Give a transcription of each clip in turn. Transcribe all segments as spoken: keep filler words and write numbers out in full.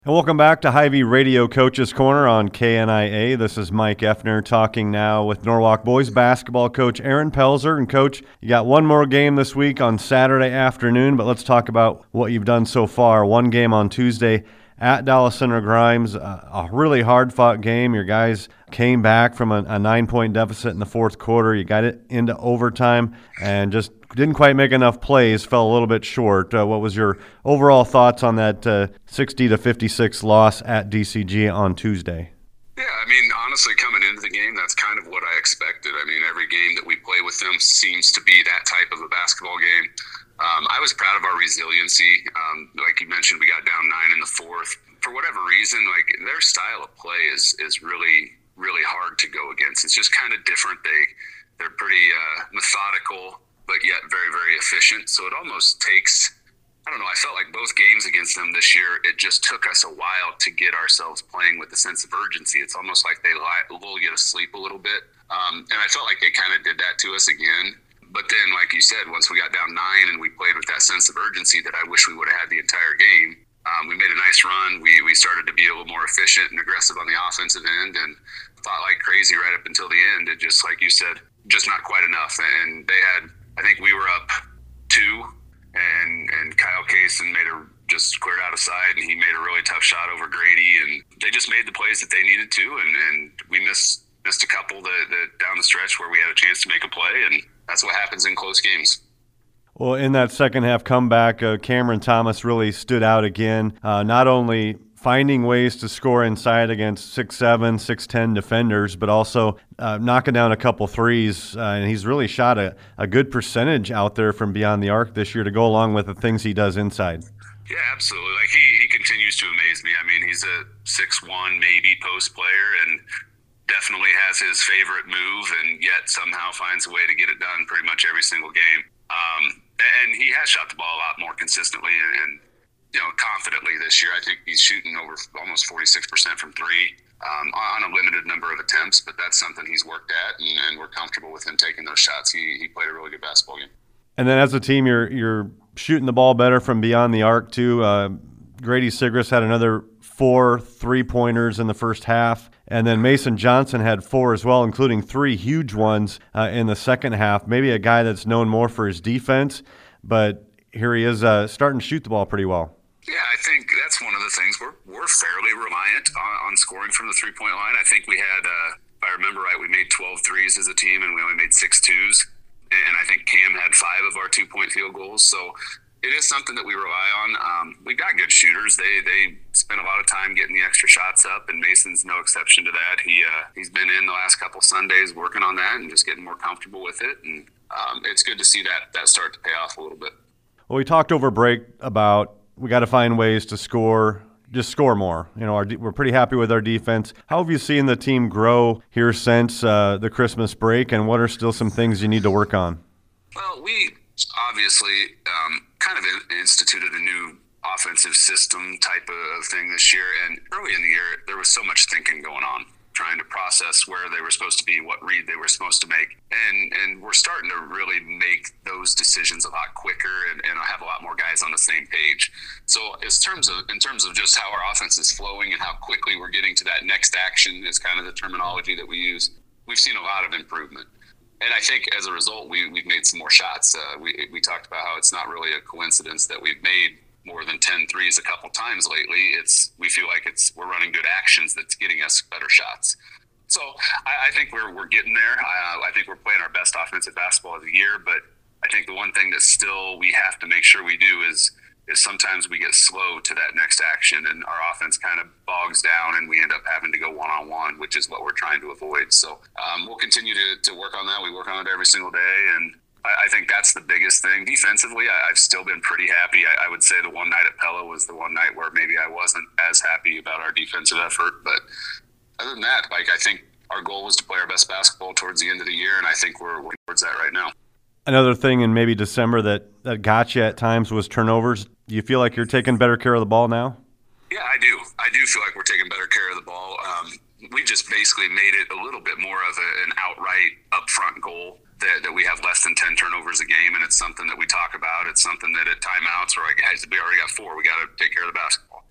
And welcome back to Hy-Vee Radio Coaches Corner on K N I A. This is Mike Effner talking now with Norwalk boys basketball coach Aaron Pelzer. And Coach, you got one more game this week on Saturday afternoon, but let's talk about what you've done so far. One game on Tuesday at Dallas Center Grimes, a really hard-fought game. Your guys came back from a, a nine-point deficit in the fourth quarter. You got it into overtime and just didn't quite make enough plays, fell a little bit short. Uh, what was your overall thoughts on that uh, sixty to fifty-six loss at D C G on Tuesday? Yeah, I mean, honestly, coming into the game, that's kind of what I expected. I mean, every game that we play with them seems to be that type of a basketball game. Um, I was proud of our resiliency. Um, like you mentioned, we got down nine in the fourth. For whatever reason, like their style of play is is really, really hard to go against. It's just kind of different. They, they're pretty uh, methodical, but yet very, very efficient. So it almost takes, I don't know, I felt like both games against them this year, it just took us a while to get ourselves playing with a sense of urgency. It's almost like they lie, lull you to sleep a little bit. Um, and I felt like they kind of did that to us again. But then, like you said, once we got down nine and we played with that sense of urgency that I wish we would have had the entire game, um, we made a nice run. We we started to be a little more efficient and aggressive on the offensive end and fought like crazy right up until the end. It just, like you said, just not quite enough. And they had, I think we were up two, and and Kyle Kaysen made a just squared out of side, and he made a really tough shot over Grady, and they just made the plays that they needed to, and, and we missed missed a couple that, that down the stretch where we had a chance to make a play, and that's what happens in close games. Well, in that second half comeback, uh, Cameron Thomas really stood out again, uh, not only finding ways to score inside against six seven, six ten defenders, but also uh, knocking down a couple threes. Uh, and he's really shot a, a good percentage out there from beyond the arc this year to go along with the things he does inside. Yeah, absolutely. Like he, he continues to amaze me. I mean, he's a six one maybe post player and definitely has his favorite move, and yet somehow finds a way to get it done pretty much every single game. Um, and he has shot the ball a lot more consistently and, and you know, confidently this year. I think he's shooting over almost forty-six percent from three um, on a limited number of attempts, but that's something he's worked at, and, and we're comfortable with him taking those shots. He he played a really good basketball game. And then as a team, you're you're shooting the ball better from beyond the arc too. Uh, Grady Sigris had another four three-pointers in the first half, and then Mason Johnson had four as well, including three huge ones uh, in the second half. Maybe a guy that's known more for his defense, but here he is uh, starting to shoot the ball pretty well. Yeah, I think that's one of the things. We're we're fairly reliant on, on scoring from the three-point line. I think we had, uh, if I remember right, we made twelve threes as a team, and we only made six twos. And I think Cam had five of our two-point field goals. So it is something that we rely on. Um, we've got good shooters. They they spend a lot of time getting the extra shots up, and Mason's no exception to that. He, uh, he's been in the last couple Sundays working on that and just getting more comfortable with it. And um, it's good to see that that start to pay off a little bit. Well, we talked over break about we got to find ways to score, just score more. You know, our, we're pretty happy with our defense. How have you seen the team grow here since uh, the Christmas break, and what are still some things you need to work on? Well, we obviously um, kind of instituted a new offensive system type of thing this year, and early in the year, there was so much thinking going on, trying to process where they were supposed to be, what read they were supposed to make. And and we're starting to really make those decisions a lot quicker and, and have a lot more guys on the same page. So in terms of in terms of just how our offense is flowing and how quickly we're getting to that next action is kind of the terminology that we use. We've seen a lot of improvement. And I think as a result, we, we've made some more shots. Uh, we we talked about how it's not really a coincidence that we've made more than ten threes a couple times lately. It's we feel like it's we're running good actions that's getting us better shots. So I, I think we're we're getting there. Uh, I think we're playing our best offensive basketball of the year. But I think the one thing that still we have to make sure we do is is sometimes we get slow to that next action, and our offense kind of bogs down, and we end up having to go one on one, which is what we're trying to avoid. So um, we'll continue to to work on that. We work on it every single day, and I think that's the biggest thing. Defensively, I've still been pretty happy. I would say the one night at Pella was the one night where maybe I wasn't as happy about our defensive effort. But other than that, like I think our goal was to play our best basketball towards the end of the year, and I think we're working towards that right now. Another thing in maybe December that, that got you at times was turnovers. Do you feel like you're taking better care of the ball now? Yeah, I do. I do feel like we're taking better care of the ball. Um, we just basically made it a little bit more of a, an outright upfront goal. That, that we have less than ten turnovers a game, and it's something that we talk about. It's something that at timeouts we're like, guys, we already got four. We got to take care of the basketball.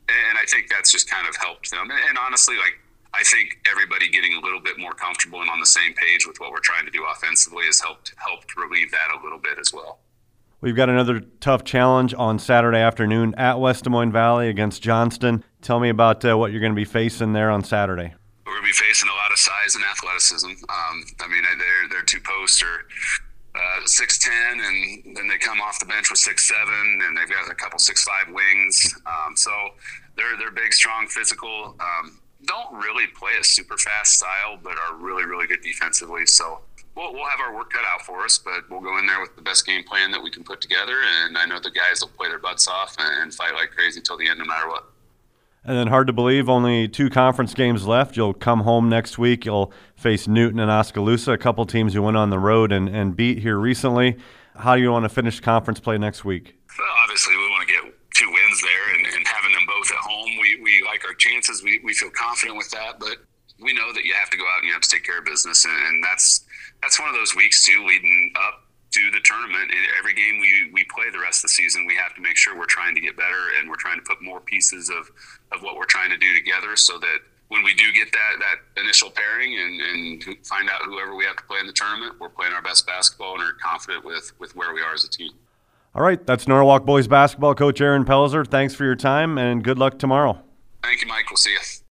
and I think that's just kind of helped them. And, and honestly, like, I think everybody getting a little bit more comfortable and on the same page with what we're trying to do offensively has helped helped relieve that a little bit as well. We've got another tough challenge on Saturday afternoon at West Des Moines Valley against Johnston. Tell me about uh, what you're going to be facing there on Saturday. We're going to be facing a lot of size and athleticism. Um, I mean, their their two posts are uh, six ten, and then they come off the bench with six seven, and they've got a couple six five wings. Um, so they're they're big, strong, physical. Um, don't really play a super fast style, but are really, really good defensively. So we'll, we'll have our work cut out for us, but we'll go in there with the best game plan that we can put together. And I know the guys will play their butts off and fight like crazy till the end, no matter what. And then hard to believe, only two conference games left. You'll come home next week. You'll face Newton and Oskaloosa, a couple teams you went on the road and, and beat here recently. How do you want to finish conference play next week? Well, obviously, we want to get two wins there, and, and having them both at home, we, we like our chances. We, we feel confident with that, but we know that you have to go out and you have to take care of business, and, and that's that's one of those weeks, too, leading up to the tournament. In every game we, we play the rest of the season, we have to make sure we're trying to get better, and we're trying to put more pieces of, of what we're trying to do together so that when we do get that, that initial pairing and, and find out whoever we have to play in the tournament, we're playing our best basketball and are confident with, with where we are as a team. All right, that's Norwalk Boys basketball coach Aaron Pelzer. Thanks for your time, and good luck tomorrow. Thank you, Mike. We'll see you.